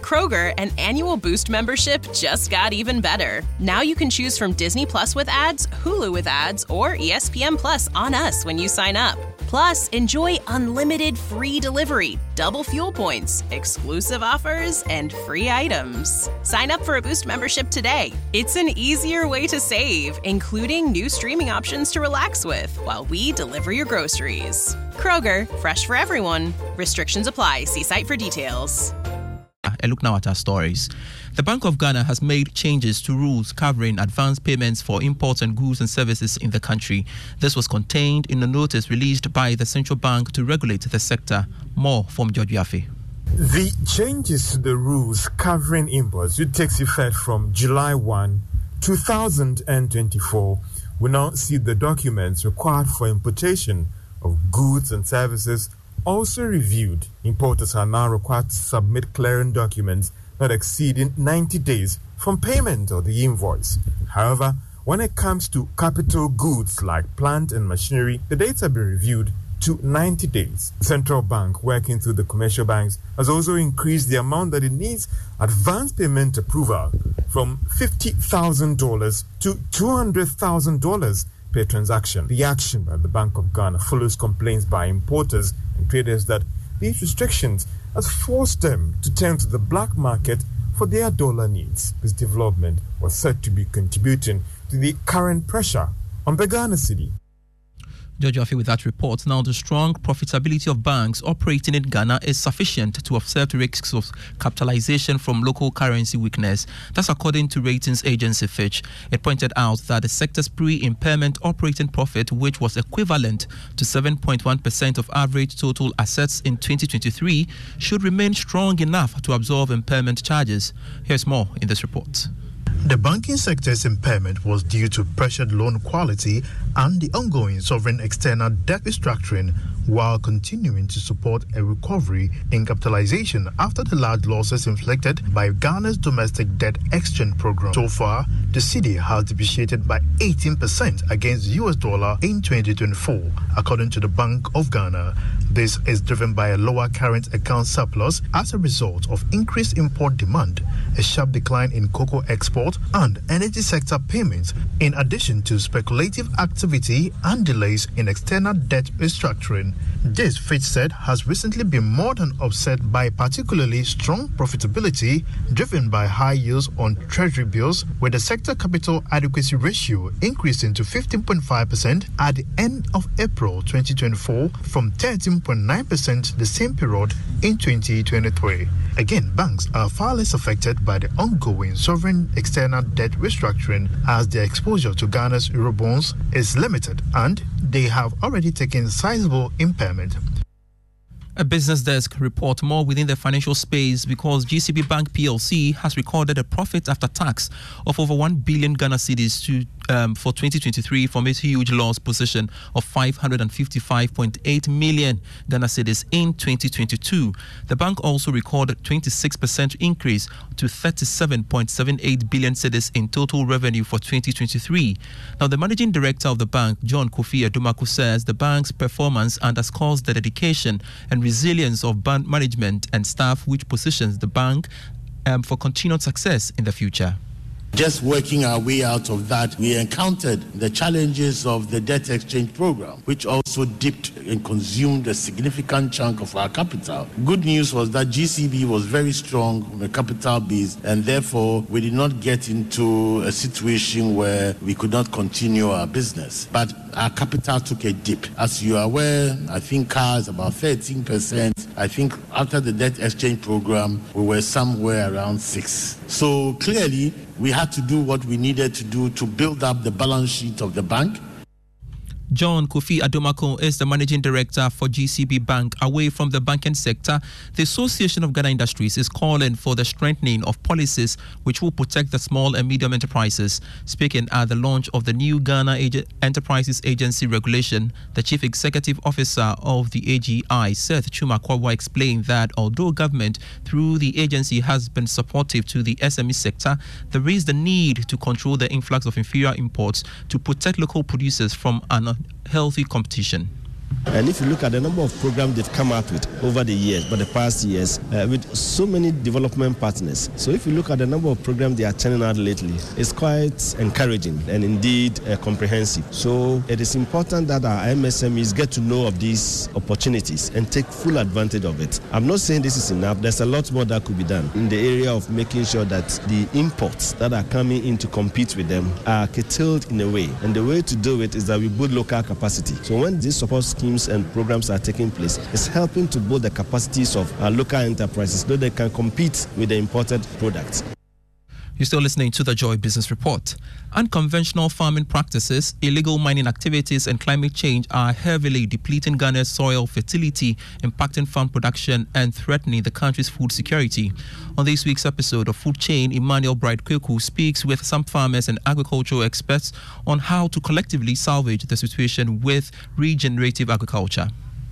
Kroger, an annual Boost membership just got even better. Now you can choose from Disney Plus with ads, Hulu with ads, or ESPN Plus on us when you sign up. Plus, enjoy unlimited free delivery, double fuel points, exclusive offers, and free items. Sign up for a Boost membership today. It's an easier way to save, including new streaming options to relax with while we deliver your groceries. Kroger, fresh for everyone. Restrictions apply. See site for details. A look now at our stories. The Bank of Ghana has made changes to rules covering advance payments for imports and goods and services in the country. This was contained in a notice released by the central bank to regulate the sector. More from George Yafe. The changes to the rules covering imports, which takes effect from July 1, 2024, will now see the documents required for importation of goods and services also reviewed. Importers are now required to submit clearing documents not exceeding 90 days from payment of the invoice. However, when it comes to capital goods like plant and machinery, the dates have been reviewed to 90 days. The central bank, working through the commercial banks, has also increased the amount that it needs advance payment approval from $50,000 to $200,000 per transaction. The action by the Bank of Ghana follows complaints by importers and traders that these restrictions has forced them to turn to the black market for their dollar needs. This development was said to be contributing to the current pressure on the Ghana cedi. George Yafe with that report. Now, the strong profitability of banks operating in Ghana is sufficient to offset risks of capitalization from local currency weakness. That's according to ratings agency Fitch. It pointed out that the sector's pre-impairment operating profit, which was equivalent to 7.1% of average total assets in 2023, should remain strong enough to absorb impairment charges. Here's more in this report. The banking sector's impairment was due to pressured loan quality and the ongoing sovereign external debt restructuring, while continuing to support a recovery in capitalization after the large losses inflicted by Ghana's domestic debt exchange program. So far, the cedi has depreciated by 18% against the US dollar in 2024, according to the Bank of Ghana. This is driven by a lower current account surplus as a result of increased import demand, a sharp decline in cocoa export and energy sector payments, in addition to speculative activity and delays in external debt restructuring. This, Fitch said, has recently been more than offset by particularly strong profitability driven by high yields on treasury bills, with the sector capital adequacy ratio increasing to 15.5% at the end of April 2024 from 13.9% the same period in 2023. Again, banks are far less affected by the ongoing sovereign external debt restructuring, as their exposure to Ghana's Eurobonds is limited and they have already taken sizable impairment. A Business Desk report more within the financial space because GCB Bank PLC has recorded a profit after tax of over 1 billion Ghana cedis for 2023 from its huge loss position of 555.8 million Ghana cedis in 2022. The bank also recorded 26% increase to 37.78 billion cedis in total revenue for 2023. Now, the managing director of the bank, John Kofi Adumaku, says the bank's performance underscores the dedication and resilience of bank management and staff, which positions the bank for continued success in the future. Just working our way out of that, we encountered the challenges of the debt exchange program, which also dipped and consumed a significant chunk of our capital. Good news was that GCB was very strong on the capital base, and therefore we did not get into a situation where we could not continue our business. But our capital took a dip. As you are aware, I think CAR is about 13%. I think after the debt exchange program, we were somewhere around 6%. So clearly, we had to do what we needed to do to build up the balance sheet of the bank. John Kofi Adomako is the managing director for GCB Bank. Away from the banking sector, the Association of Ghana Industries is calling for the strengthening of policies which will protect the small and medium enterprises. Speaking at the launch of the new Ghana Enterprises Agency regulation, the chief executive officer of the AGI, Seth Chumakwawa, explained that although government through the agency has been supportive to the SME sector, there is the need to control the influx of inferior imports to protect local producers from an healthy competition. And if you look at the number of programs they've come up with over the years, but the past years, with so many development partners. So if you look at the number of programs they are churning out lately, it's quite encouraging and indeed comprehensive. So it is important that our MSMEs get to know of these opportunities and take full advantage of it. I'm not saying this is enough. There's a lot more that could be done in the area of making sure that the imports that are coming in to compete with them are curtailed in a way. And the way to do it is that we build local capacity. So when these support schemes and programs are taking place, it's helping to build the capacities of our local enterprises so they can compete with the imported products. You're still listening to the Joy Business Report. Unconventional farming practices, illegal mining activities, and climate change are heavily depleting Ghana's soil fertility, impacting farm production, and threatening the country's food security. On this week's episode of Food Chain, Emmanuel Bright Kweku speaks with some farmers and agricultural experts on how to collectively salvage the situation with regenerative agriculture.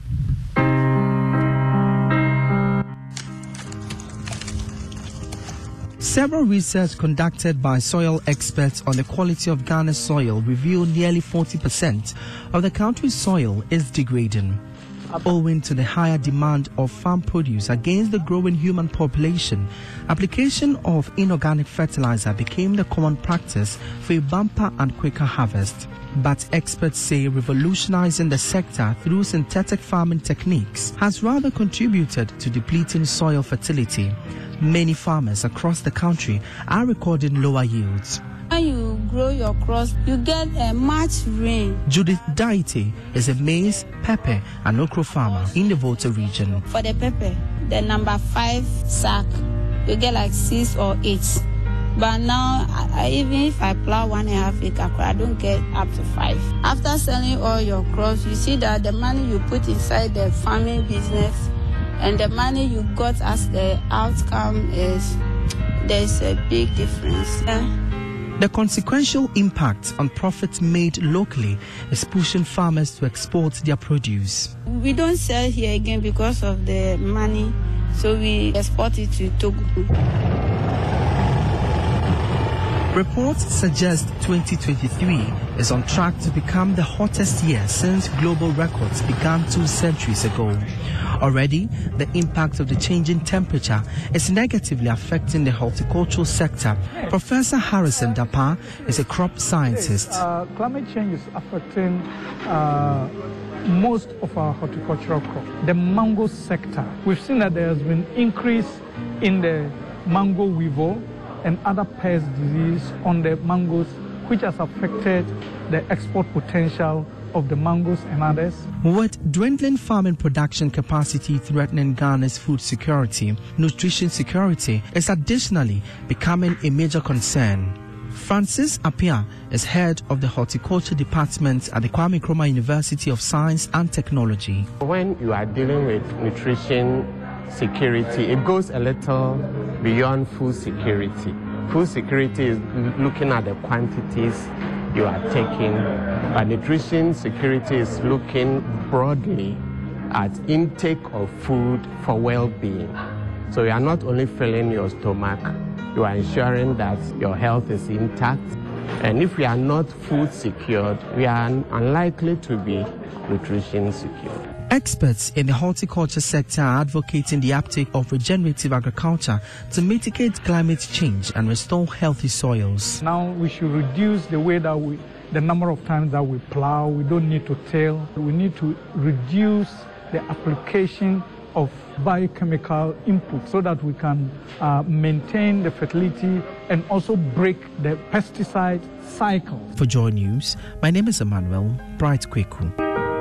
Several research conducted by soil experts on the quality of Ghana's soil reveal nearly 40% of the country's soil is degrading. Owing to the higher demand of farm produce against the growing human population, application of inorganic fertilizer became the common practice for a bumper and quicker harvest. But experts say revolutionizing the sector through synthetic farming techniques has rather contributed to depleting soil fertility. Many farmers across the country are recording lower yields. When you grow your crops, you get much rain. Judith Daite is a maize, pepper, and okra farmer in the Volta region. For the pepper, the number 5 sack, you get like 6 or 8. But now, even if I plow 1.5 acre, I don't get up to 5. After selling all your crops, you see that the money you put inside the farming business and the money you got as the outcome there's a big difference. The consequential impact on profits made locally is pushing farmers to export their produce. We don't sell here again because of the money, so we export it to Togo. Reports suggest 2023 is on track to become the hottest year since global records began 2 centuries ago. Already, the impact of the changing temperature is negatively affecting the horticultural sector. Professor Harrison Dapa is a crop scientist. Climate change is affecting most of our horticultural crops. The mango sector, we've seen that there has been increase in the mango weevil and other pest disease on the mangoes, which has affected the export potential of the mangoes and others. With dwindling farming production capacity threatening Ghana's food security, nutrition security is additionally becoming a major concern. Francis Appiah is head of the horticulture department at the Kwame Nkrumah University of Science and Technology. When you are dealing with nutrition security, it goes a little beyond food security. Food security is looking at the quantities you are taking, but nutrition security is looking broadly at intake of food for well-being. So you are not only filling your stomach, you are ensuring that your health is intact. And if we are not food secured, we are unlikely to be nutrition secured. Experts in the horticulture sector are advocating the uptake of regenerative agriculture to mitigate climate change and restore healthy soils. Now we should reduce the way that the number of times that we plow. We don't need to till. We need to reduce the application of biochemical input so that we can maintain the fertility and also break the pesticide cycle. For Joy News, my name is Emmanuel Bright Kweku.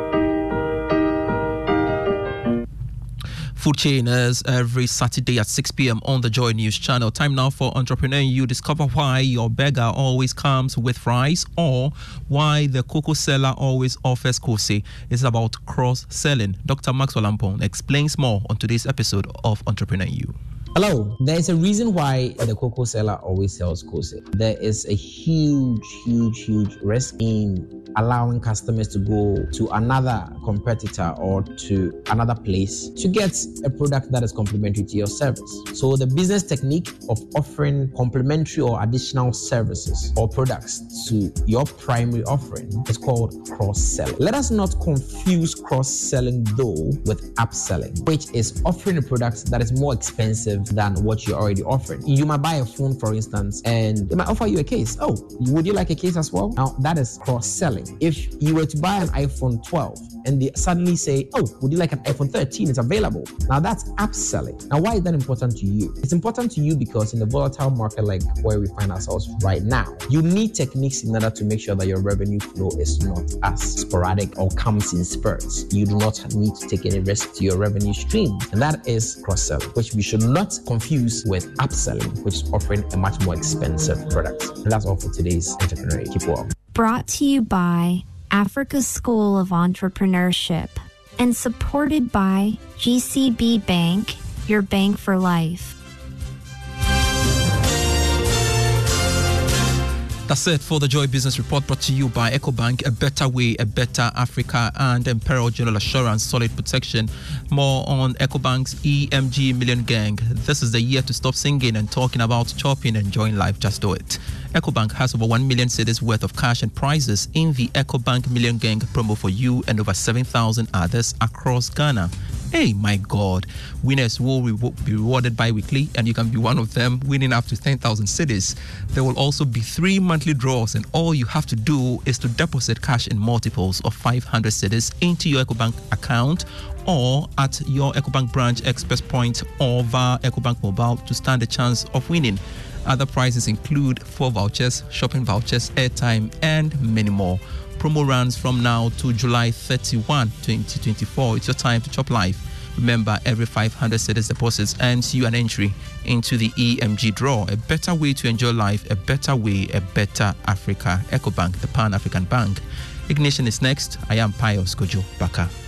Food Chain is every Saturday at 6 p.m. on the Joy News channel. Time now for Entrepreneur You. Discover why your burger always comes with fries or why the cocoa seller always offers kose. It's about cross-selling. Dr. Maxwell Ampon explains more on today's episode of Entrepreneur You. Hello, there's a reason why the cocoa seller always sells kose. There is a huge risk in allowing customers to go to another competitor or to another place to get a product that is complementary to your service. So the business technique of offering complementary or additional services or products to your primary offering is called cross-selling. Let us not confuse cross-selling though with upselling, which is offering a product that is more expensive than what you're already offering. You might buy a phone, for instance, and they might offer you a case. Oh, would you like a case as well? Now that is cross-selling. If you were to buy an iPhone 12 and they suddenly say, oh, would you like an iPhone 13? It's available. Now that's upselling. Now why is that important to you? It's important to you because in a volatile market like where we find ourselves right now, you need techniques in order to make sure that your revenue flow is not as sporadic or comes in spurts. You do not need to take any risk to your revenue stream. And that is cross-selling, which we should not confuse with upselling, which is offering a much more expensive product. And that's all for today's Entrepreneur. Keep well. Brought to you by Africa School of Entrepreneurship and supported by GCB Bank, your bank for life. That's it for the Joy Business Report, brought to you by EcoBank, a better way, a better Africa, and Imperial General Assurance, solid protection. More on EcoBank's EMG Million Gang. This is the year to stop singing and talking about chopping and enjoying life. Just do it. EcoBank has over 1 million cedis worth of cash and prizes in the EcoBank Million Gang promo for you and over 7,000 others across Ghana. Hey, my God. Winners will be rewarded bi-weekly, and you can be one of them, winning up to 10,000 cedis. There will also be 3 monthly draws, and all you have to do is to deposit cash in multiples of 500 cedis into your EcoBank account or at your EcoBank branch, Express Point, or via EcoBank Mobile to stand a chance of winning. Other prizes include 4 vouchers, shopping vouchers, airtime, and many more. Promo runs from now to July 31, 2024. It's your time to chop life. Remember, every 500 cedis deposits earns you an entry into the EMG draw. A better way to enjoy life, a better way, a better Africa. EcoBank, the Pan-African Bank. Ignition is next. I am Pius Kojo Baka.